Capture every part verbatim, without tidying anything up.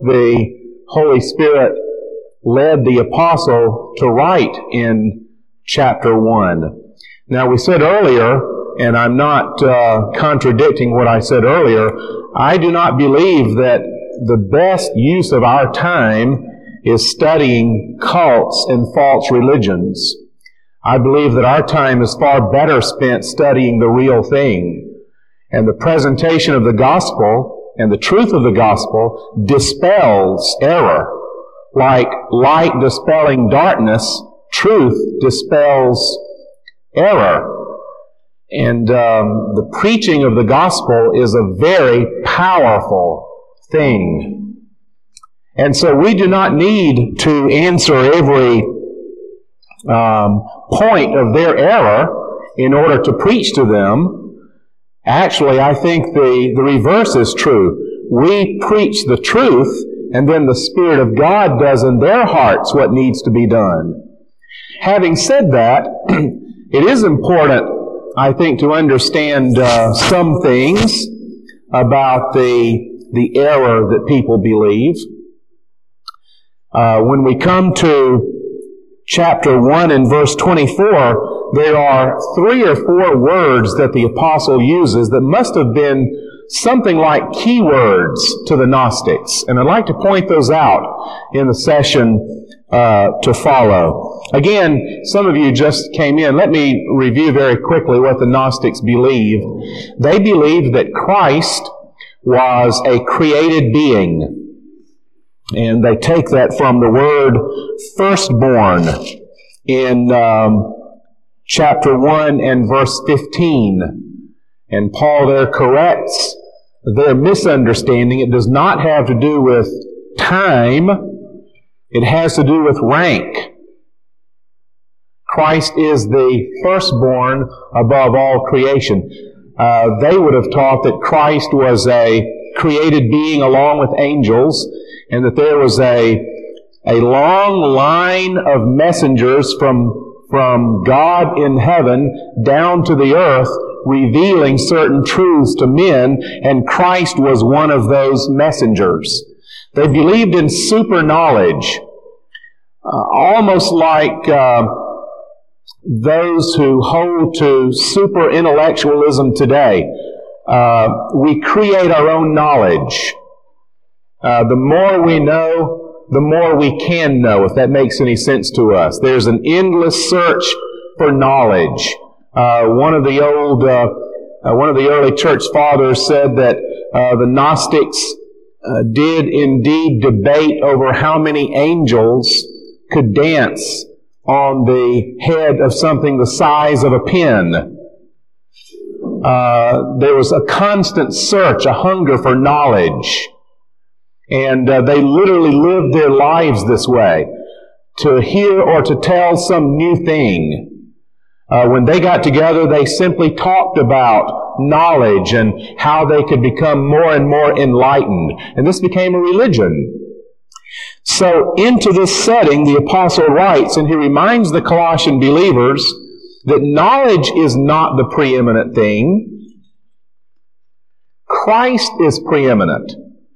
the Holy Spirit led the apostle to write in chapter one. Now, we said earlier, and I'm not uh, contradicting what I said earlier, I do not believe that the best use of our time is studying cults and false religions. I believe that our time is far better spent studying the real thing. And the presentation of the gospel and the truth of the gospel dispels error. Like light dispelling darkness, truth dispels error. And um, the preaching of the gospel is a very powerful thing. And so we do not need to answer every um, point of their error in order to preach to them. Actually, I think the, the reverse is true. We preach the truth, and then the Spirit of God does in their hearts what needs to be done. Having said that, it is important, I think, to understand uh, some things about the the error that people believe. Uh, when we come to chapter one and verse twenty-four, there are three or four words that the apostle uses that must have been something like keywords to the Gnostics. And I'd like to point those out in the session uh, to follow. Again, some of you just came in. Let me review very quickly what the Gnostics believed. They believed that Christ was a created being. And they take that from the word firstborn in um, chapter one and verse fifteen. And Paul there corrects their misunderstanding. It does not have to do with time. It has to do with rank. Christ is the firstborn above all creation. Uh, they would have taught that Christ was a created being along with angels, and that there was a a long line of messengers from from God in heaven down to the earth, revealing certain truths to men, and Christ was one of those messengers. They believed in super knowledge, uh, almost like uh, those who hold to super intellectualism today. Uh, we create our own knowledge. Uh, the more we know, the more we can know, if that makes any sense to us. There's an endless search for knowledge. Uh, one of the old, uh, uh, one of the early church fathers said that uh, the Gnostics uh, did indeed debate over how many angels could dance on the head of something the size of a pin. Uh, there was a constant search, a hunger for knowledge. And uh, they literally lived their lives this way, to hear or to tell some new thing. Uh, when they got together, they simply talked about knowledge and how they could become more and more enlightened. And this became a religion. So into this setting, the apostle writes, and he reminds the Colossian believers that knowledge is not the preeminent thing. Christ is preeminent.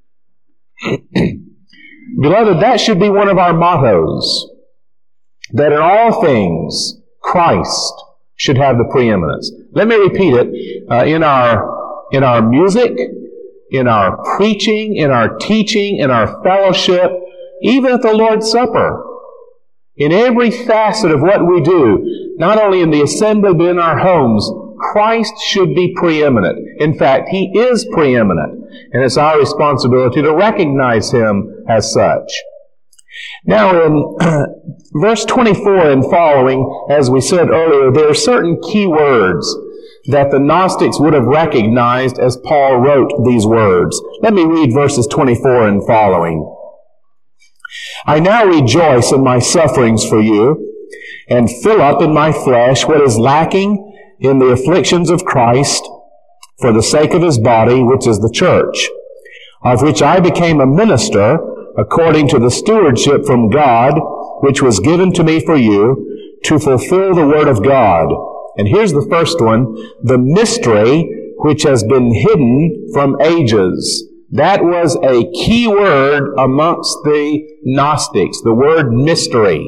Beloved, that should be one of our mottos, that in all things, Christ should have the preeminence. Let me repeat it. Uh, in our in our music, in our preaching, in our teaching, in our fellowship, even at the Lord's Supper, in every facet of what we do, not only in the assembly but in our homes, Christ should be preeminent. In fact, He is preeminent. And it's our responsibility to recognize Him as such. Now in verse twenty-four and following, as we said earlier, there are certain key words that the Gnostics would have recognized as Paul wrote these words. Let me read verses twenty-four and following. I now rejoice in my sufferings for you, and fill up in my flesh what is lacking in the afflictions of Christ, for the sake of His body, which is the church, of which I became a minister according to the stewardship from God, which was given to me for you, to fulfill the word of God. And here's the first one, the mystery which has been hidden from ages, That was a key word amongst the Gnostics, the word mystery.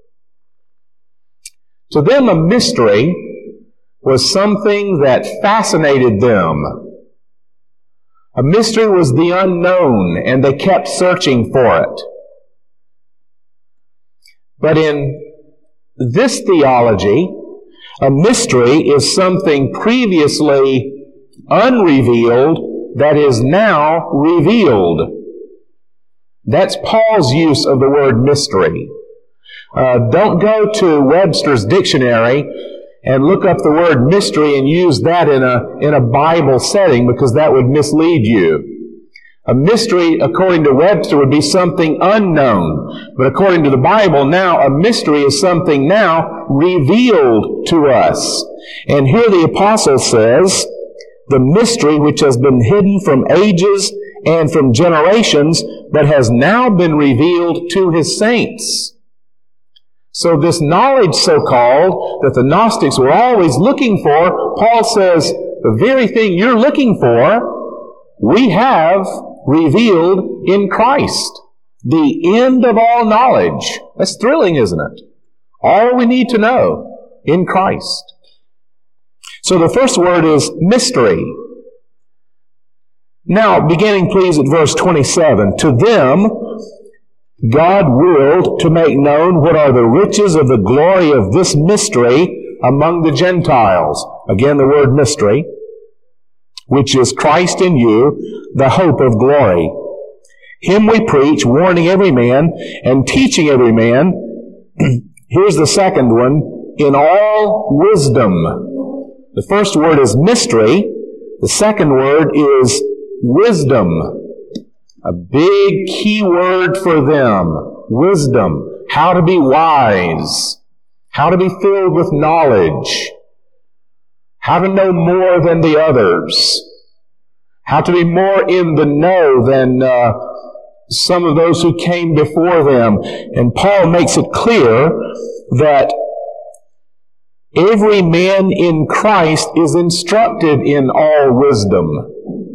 To them, a mystery was something that fascinated them. A mystery was the unknown, and they kept searching for it. But in this theology, a mystery is something previously unrevealed that is now revealed. That's Paul's use of the word mystery. Uh, don't go to Webster's dictionary and look up the word mystery and use that in a, in a Bible setting, because that would mislead you. A mystery, according to Webster, would be something unknown. But according to the Bible, now, a mystery is something now revealed to us. And here the apostle says, the mystery which has been hidden from ages and from generations, but has now been revealed to His saints. So this knowledge, so-called, that the Gnostics were always looking for, Paul says, the very thing you're looking for, we have revealed in Christ. The end of all knowledge. That's thrilling, isn't it? All we need to know in Christ. So the first word is mystery. Now, beginning please at verse twenty-seven. To them, God willed to make known what are the riches of the glory of this mystery among the Gentiles. Again, the word mystery, which is Christ in you, the hope of glory. Him we preach, warning every man and teaching every man. Here's the second one, in all wisdom. The first word is mystery. The second word is wisdom. A big key word for them. Wisdom. How to be wise. How to be filled with knowledge. How to know more than the others. How to be more in the know than uh, some of those who came before them. And Paul makes it clear that every man in Christ is instructed in all wisdom,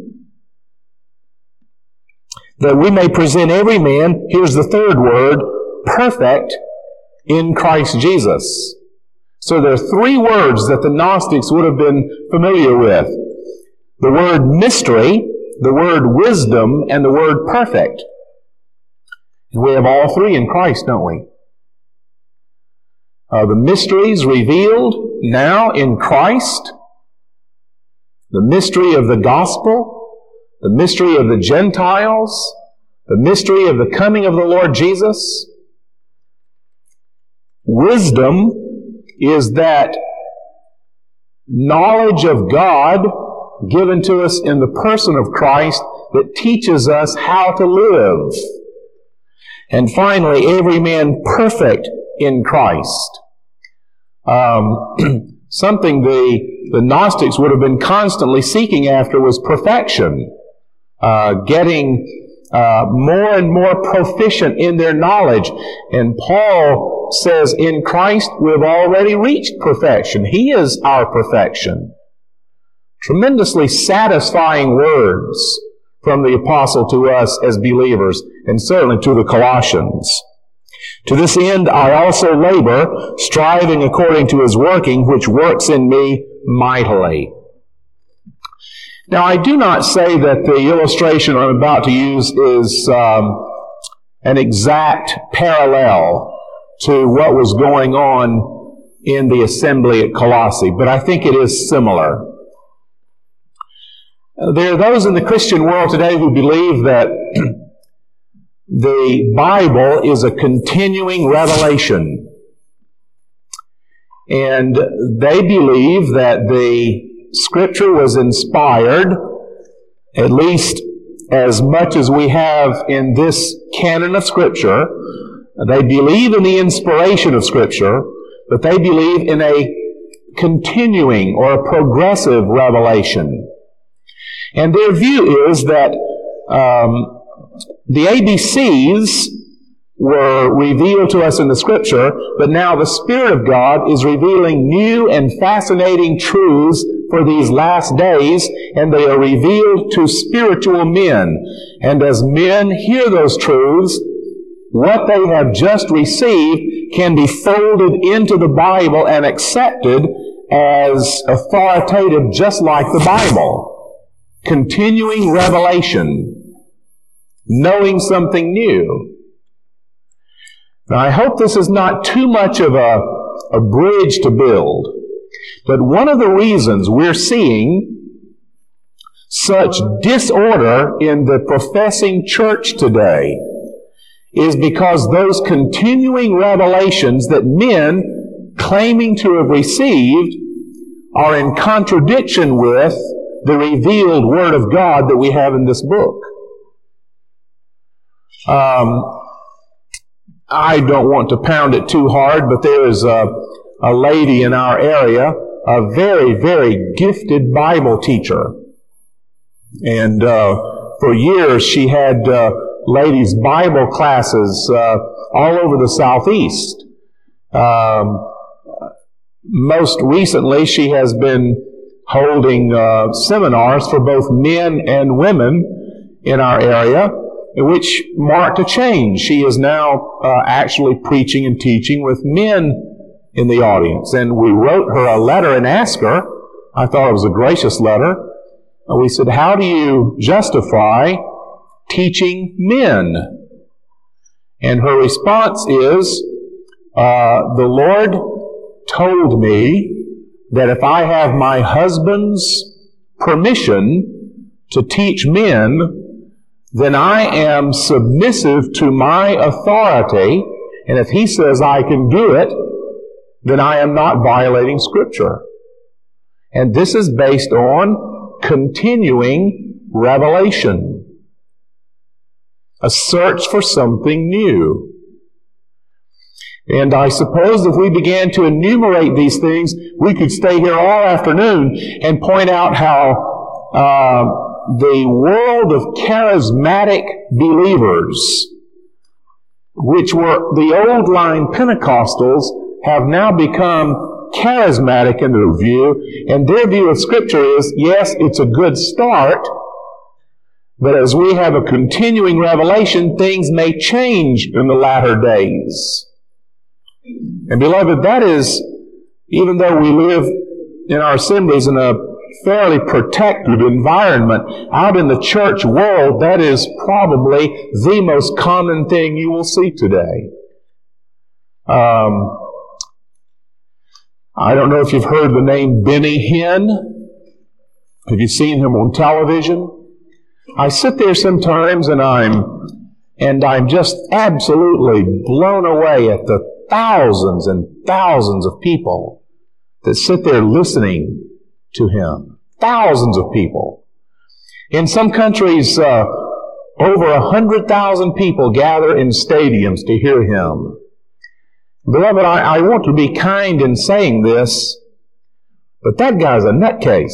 that we may present every man, here's the third word, perfect in Christ Jesus. So there are three words that the Gnostics would have been familiar with. The word mystery, the word wisdom, and the word perfect. And we have all three in Christ, don't we? Uh, the mysteries revealed now in Christ. The mystery of the gospel. The mystery of the Gentiles, the mystery of the coming of the Lord Jesus. Wisdom is that knowledge of God given to us in the person of Christ that teaches us how to live. And finally, every man perfect in Christ. Um, something the, the Gnostics would have been constantly seeking after was perfection. Uh, getting uh, more and more proficient in their knowledge. And Paul says, in Christ we've already reached perfection. He is our perfection. Tremendously satisfying words from the apostle to us as believers, and certainly to the Colossians. To this end I also labor, striving according to His working, which works in me mightily. Now, I do not say that the illustration I'm about to use is um, an exact parallel to what was going on in the assembly at Colossae, but I think it is similar. There are those in the Christian world today who believe that the Bible is a continuing revelation. And they believe that the Scripture was inspired, at least as much as we have in this canon of Scripture. They believe in the inspiration of Scripture, but they believe in a continuing or a progressive revelation. And their view is that um, the A B Cs were revealed to us in the Scripture, but now the Spirit of God is revealing new and fascinating truths for these last days, and they are revealed to spiritual men. And as men hear those truths, what they have just received can be folded into the Bible and accepted as authoritative, just like the Bible. Continuing revelation, knowing something new. Now, I hope this is not too much of a, a bridge to build, but one of the reasons we're seeing such disorder in the professing church today is because those continuing revelations that men claiming to have received are in contradiction with the revealed Word of God that we have in this book. Um, I don't want to pound it too hard, but there is a, a lady in our area, a very, very gifted Bible teacher. And uh, for years she had uh, ladies' Bible classes uh, all over the Southeast. Um, most recently, she has been holding uh, seminars for both men and women in our area, which marked a change. She is now uh, actually preaching and teaching with men in the audience. And we wrote her a letter and asked her, I thought it was a gracious letter, and we said, how do you justify teaching men? And her response is, uh, the Lord told me that if I have my husband's permission to teach men, then I am submissive to my authority, and if he says I can do it, then I am not violating Scripture. And this is based on continuing revelation, a search for something new. And I suppose if we began to enumerate these things, we could stay here all afternoon and point out how uh, the world of charismatic believers, which were the old line Pentecostals, have now become charismatic in their view, and their view of Scripture is, yes, it's a good start, but as we have a continuing revelation, things may change in the latter days. And beloved, that is, even though we live in our assemblies in a fairly protected environment, out in the church world, that is probably the most common thing you will see today. Um, I don't know if you've heard the name Benny Hinn. Have you seen him on television? I sit there sometimes and I'm and I'm just absolutely blown away at the thousands and thousands of people that sit there listening to him. Thousands of people. In some countries, uh, over a hundred thousand people gather in stadiums to hear him. Beloved, I, I want to be kind in saying this, but that guy's a nutcase.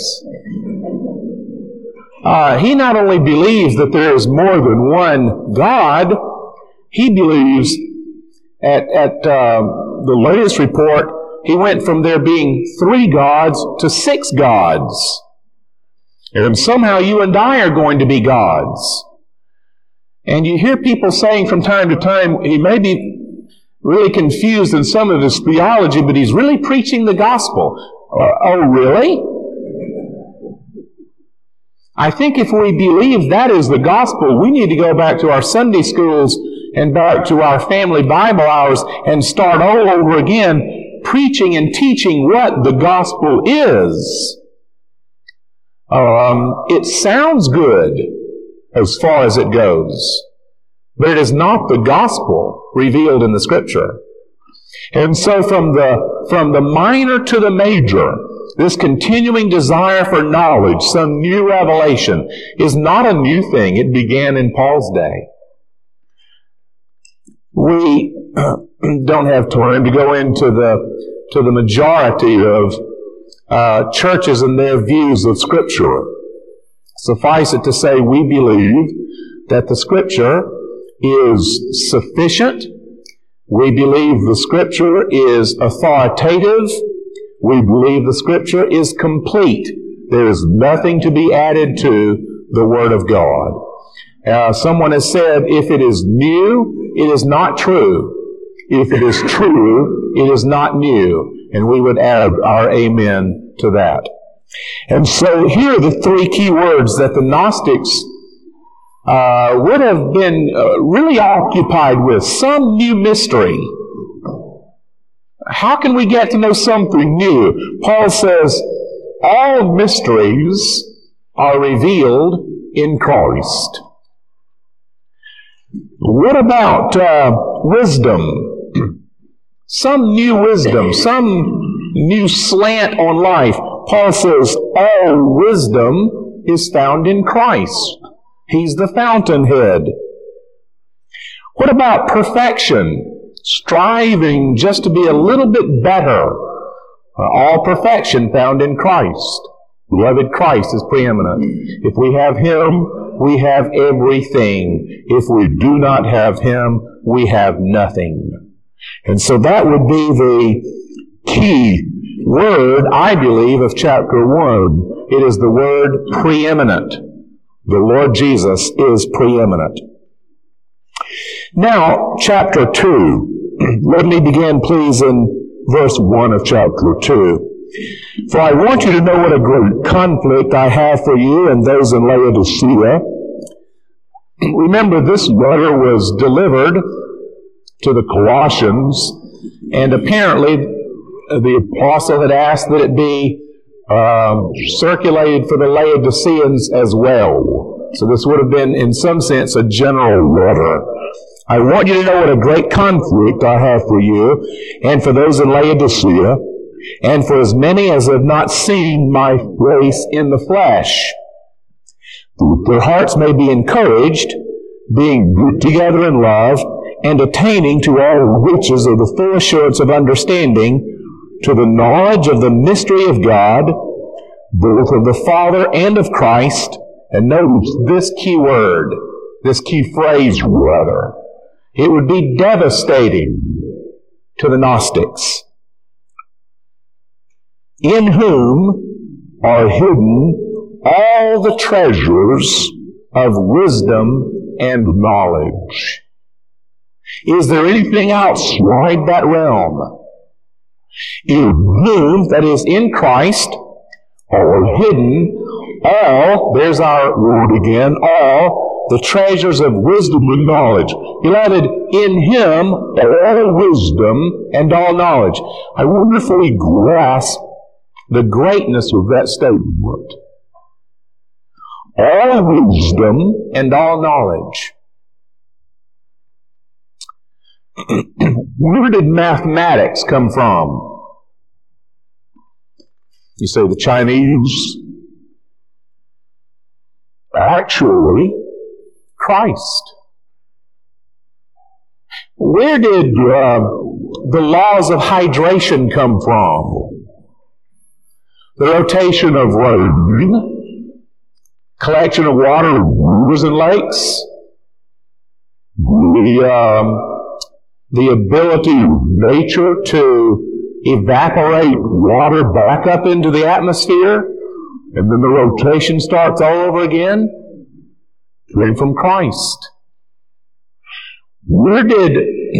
Uh, he not only believes that there is more than one God, he believes at, at uh, the latest report, he went from there being three gods to six gods. And somehow you and I are going to be gods. And you hear people saying from time to time, he may be really confused in some of his theology, but he's really preaching the gospel. Uh, oh, really? I think if we believe that is the gospel, we need to go back to our Sunday schools and back to our family Bible hours and start all over again, preaching and teaching what the gospel is. Um, it sounds good as far as it goes, but it is not the gospel revealed in the Scripture. And so from the, from the minor to the major, this continuing desire for knowledge, some new revelation, is not a new thing. It began in Paul's day. We don't have time to go into the, to the majority of uh, churches and their views of Scripture. Suffice it to say, we believe that the Scripture is sufficient. We believe the Scripture is authoritative. We believe the Scripture is complete. There is nothing to be added to the Word of God. Uh, someone has said, if it is new, it is not true. If it is true, it is not new. And we would add our amen to that. And so here are the three key words that the Gnostics uh, would have been uh, really occupied with. Some new mystery. How can we get to know something new? Paul says, all mysteries are revealed in Christ. What about uh, wisdom? Some new wisdom, some new slant on life. Paul says, all wisdom is found in Christ. He's the fountainhead. What about perfection? Striving just to be a little bit better. All perfection found in Christ. Beloved, Christ is preeminent. If we have Him, we have everything. If we do not have Him, we have nothing. And so that would be the key word, I believe, of chapter one. It is the word preeminent. The Lord Jesus is preeminent. Now, chapter two. Let me begin, please, in verse one of chapter two. For I want you to know what a great conflict I have for you and those in Laodicea. Remember, this letter was delivered to the Colossians, and apparently the apostle had asked that it be um, circulated for the Laodiceans as well. So this would have been, in some sense, a general letter. I want you to know what a great conflict I have for you and for those in Laodicea, and for as many as have not seen my face in the flesh. Their hearts may be encouraged, being knit together in love, and attaining to all riches of the full assurance of understanding, to the knowledge of the mystery of God, both of the Father and of Christ. And notice this key word, this key phrase, rather. It would be devastating to the Gnostics. In whom are hidden all the treasures of wisdom and knowledge. Is there anything outside that realm? In whom, that is, in Christ, are hidden all, there's our word again, all the treasures of wisdom and knowledge. Beloved, in Him all wisdom and all knowledge. I wonderfully grasp the greatness of that statement. All wisdom and all knowledge. Where did mathematics come from? You say the Chinese? Actually, Christ. Where did uh, the laws of hydration come from? The rotation of rain, collection of water in rivers and lakes, the, um, the ability of nature to evaporate water back up into the atmosphere, and then the rotation starts all over again, came from Christ. Where did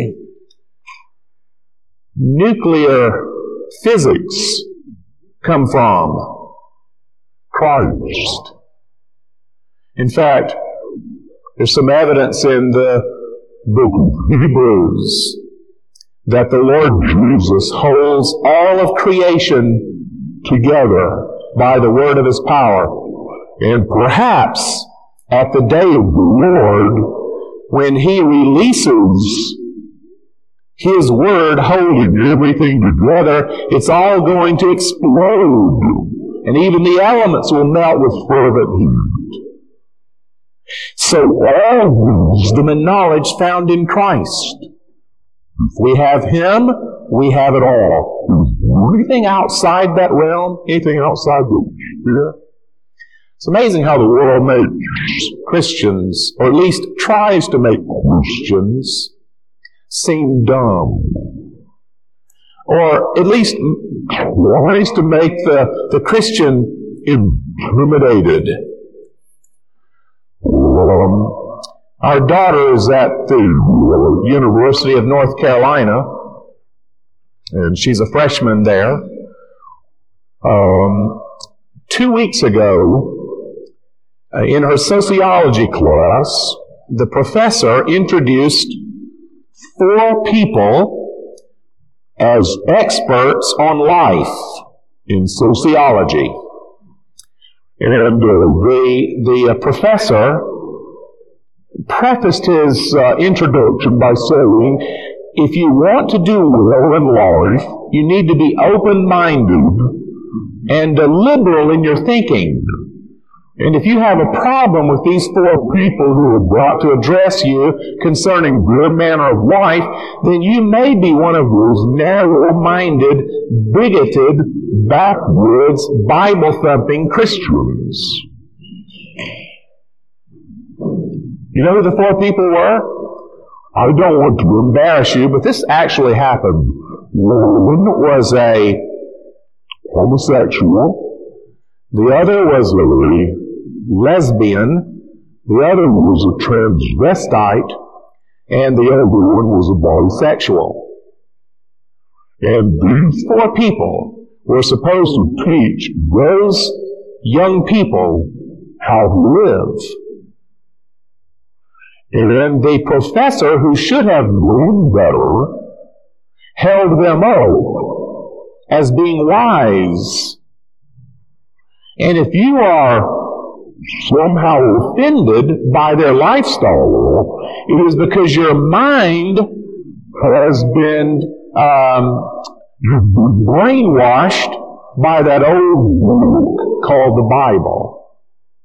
nuclear physics come from? Christ. In fact, there's some evidence in the book of Hebrews that the Lord Jesus holds all of creation together by the word of His power. And perhaps at the day of the Lord, when He releases His word holding everything together, it's all going to explode. And even the elements will melt with fervent heat. So all wisdom and knowledge found in Christ. If we have Him, we have it all. Anything outside that realm, anything outside the sphere. It's amazing how the world makes Christians, or at least tries to make Christians, seem dumb. Or at least tries to make the, the Christian intimidated. Um, our daughter is at the University of North Carolina, and she's a freshman there. Um, two weeks ago, uh, in her sociology class, the professor introduced four people as experts on life in sociology. And uh, the, the uh, professor prefaced his uh, introduction by saying, if you want to do well in life, you need to be open-minded and uh, liberal in your thinking. And if you have a problem with these four people who are brought to address you concerning their manner of life, then you may be one of those narrow-minded, bigoted, backwoods, Bible-thumping Christians. You know who the four people were? I don't want to embarrass you, but this actually happened. One was a homosexual. The other was a lesbian. The other was a transvestite. And the other one was a bisexual. And these four people were supposed to teach those young people how to live. And then the professor, who should have known better, held them up as being wise. And if you are somehow offended by their lifestyle, it is because your mind has been um, brainwashed by that old book called the Bible.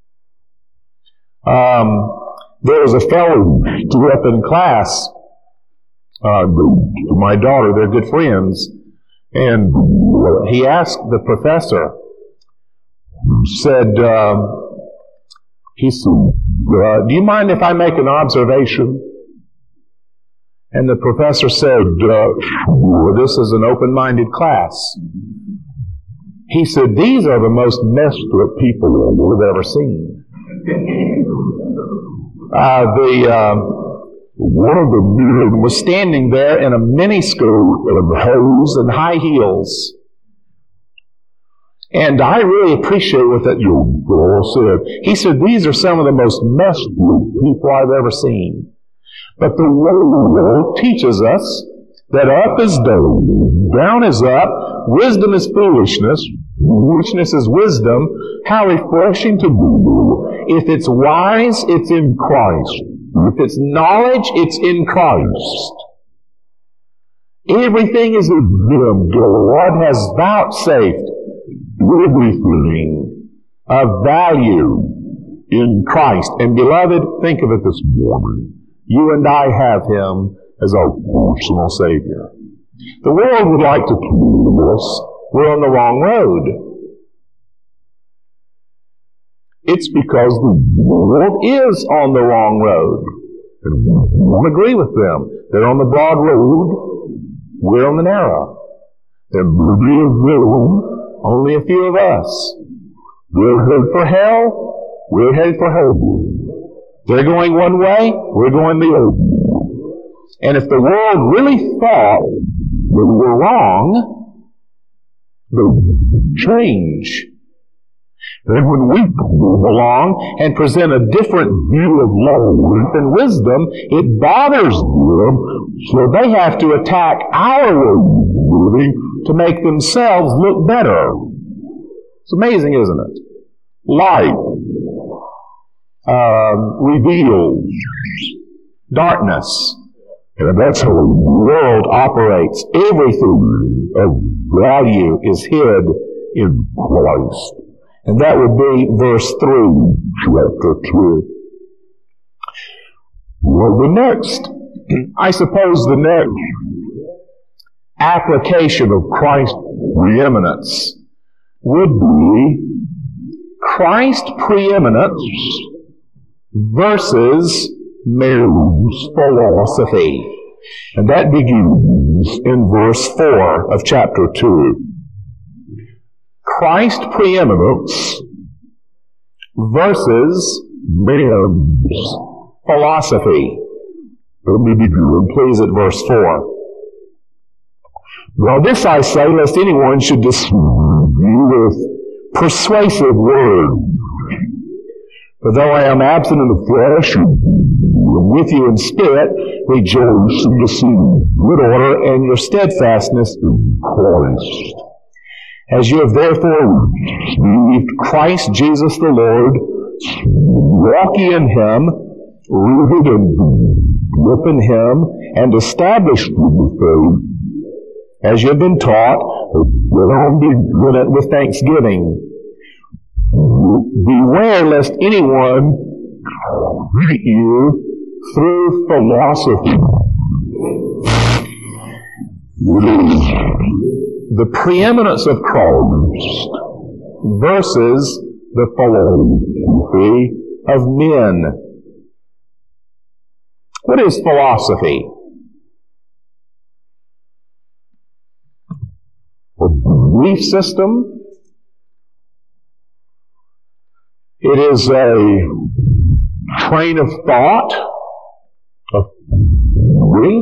Um, there was a fellow who stood up in class, uh, to my daughter, they're good friends, and he asked the professor, said, uh, he said, uh, do you mind if I make an observation? And the professor said, uh, sure, this is an open-minded class. He said, these are the most messed up people we've ever seen. Uh, the, uh, one of the men was standing there in a miniskirt and hose and high heels. And I really appreciate what that young girl said. He said, these are some of the most messed up people I've ever seen. But the world teaches us that up is down, down is up, wisdom is foolishness, foolishness is wisdom. How refreshing to be. If it's wise, it's in Christ. If it's knowledge, it's in Christ. Everything is in Him. God has vouchsafed everything of value in Christ. And beloved, think of it this morning. You and I have Him as our personal Savior. The world would like to tell us we're on the wrong road. It's because the world is on the wrong road. And we don't agree with them. They're on the broad road. We're on the narrow. There may be a room, only a few of us. They're headed for hell. We're headed for heaven. They're going one way. We're going the other. And if the world really thought that we were wrong, they would change. Then when we come along and present a different view of life and wisdom, it bothers them, so they have to attack our way of living to make themselves look better. It's amazing, isn't it? Light um, reveals darkness. And that's how the world operates. Everything of value is hid in Christ. And that would be verse three, chapter two. Well, the next, I suppose the next application of Christ's preeminence would be Christ's preeminence versus Mary's philosophy. And that begins in verse four of chapter two. Christ's preeminence versus man's philosophy. Let me begin, please, at verse four. Now this I say, lest anyone should deceive you with persuasive words. For though I am absent in the flesh, and with you in spirit, rejoice in the same good order and your steadfastness in Christ. As you have therefore received Christ Jesus the Lord, walk ye in him, rooted and built in him, and established in the faith, as you have been taught, with thanksgiving. Beware lest anyone treat you through philosophy. The preeminence of Christ versus the philosophy of men. What is philosophy? A belief system. It is a train of thought, of theory.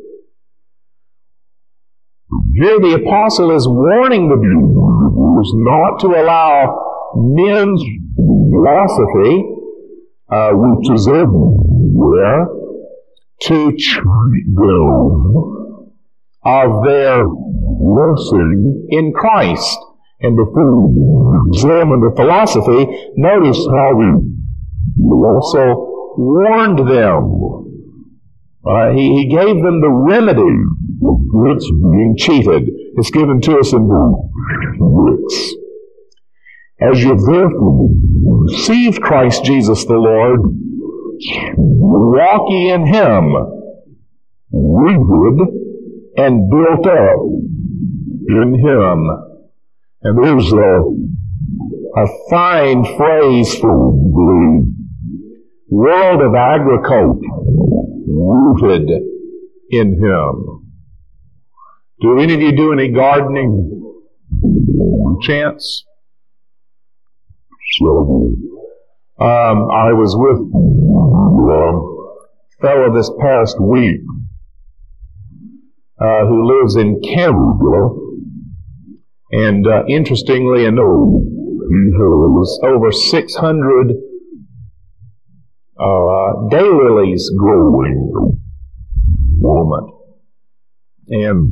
Here the apostle is warning the believers not to allow men's philosophy, uh, which is everywhere, to treat them of their blessing in Christ. And before we examine the philosophy, notice how he also warned them. Uh, he, he gave them the remedy against being cheated. It's given to us in verse six. As you have therefore received Christ Jesus the Lord, walk ye in him, rooted and built up in him. And there's a, a fine phrase for the world of agriculture, rooted in him. Do any of you do any gardening? Chance? So, um, I was with a fellow this past week uh, who lives in Canada. And uh, interestingly enough, he has over six hundred uh, daylilies growing moment. And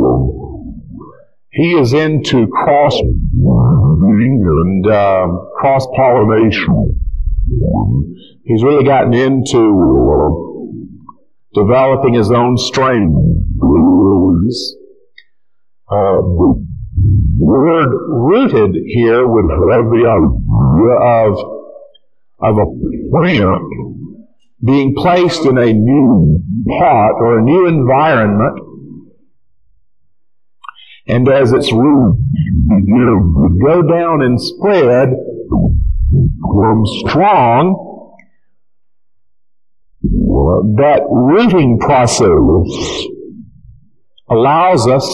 he is into cross-breeding and uh, cross-pollination. He's really gotten into uh, developing his own strain of lilies. Uh, The word rooted here would have the idea of, of a plant being placed in a new pot or a new environment, and as its roots begin to go down and spread, become strong, that rooting process allows us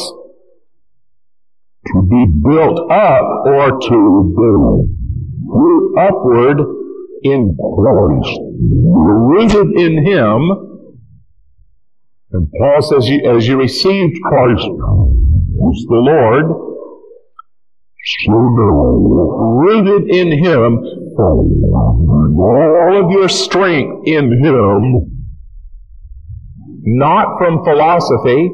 to be built up or to build root upward in Christ. We're rooted in him. And Paul says, as you received Christ as the Lord, so now, rooted in him, all of your strength in him, not from philosophy,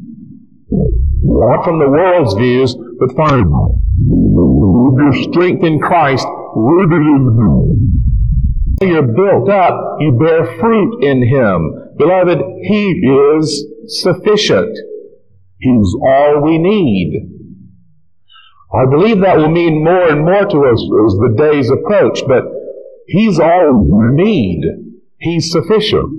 not from the world's views, but find your strength in Christ, rooted in him. You're built up, you bear fruit in him. Beloved, he is sufficient. He's all we need. I believe that will mean more and more to us as the days approach, but he's all we need. He's sufficient.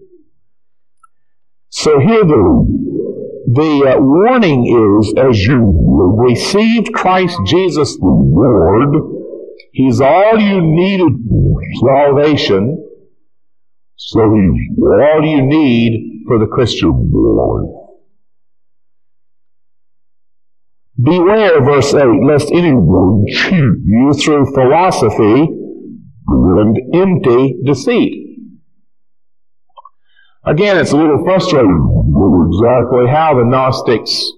So here the The uh, warning is, as you received Christ Jesus the Lord, he's all you needed for salvation, so he's all you need for the Christian life. Beware, verse eight, lest anyone cheat you through philosophy, and empty deceit. Again, it's a little frustrating exactly how the Gnostics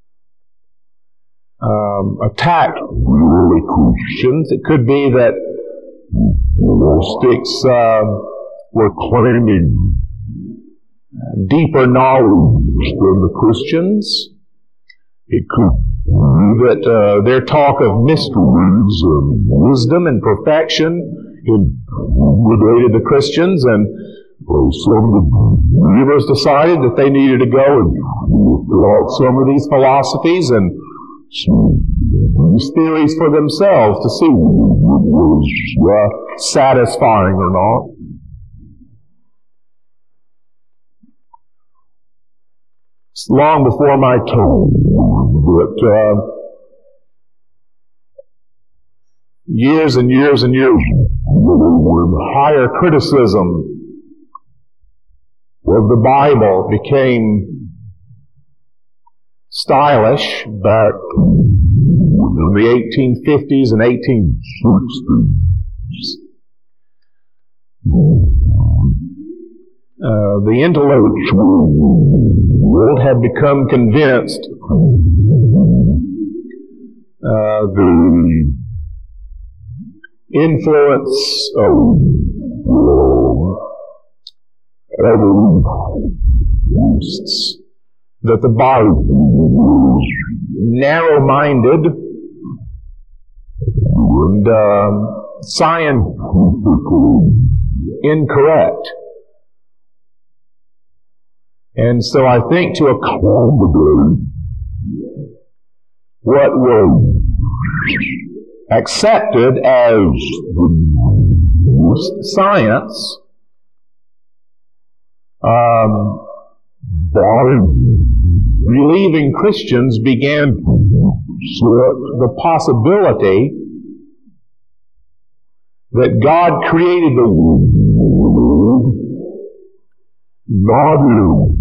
um, attacked early Christians. It could be that Gnostics uh, were claiming deeper knowledge than the Christians. It could be that uh, their talk of mysteries and wisdom and perfection intimidated the Christians, and uh, some of the believers decided that they needed to go and look at some of these philosophies and these theories for themselves to see what was uh, satisfying or not. It's long before my time, but uh, years and years and years when higher criticism of the Bible became stylish back in the eighteen fifties and eighteen sixties. Uh, the intellectual world had become convinced uh, the influence of evidence that the Bible was narrow-minded and um, scientifically incorrect. And so I think to accommodate what was accepted as the science, um, by believing Christians began the possibility that God created the world not in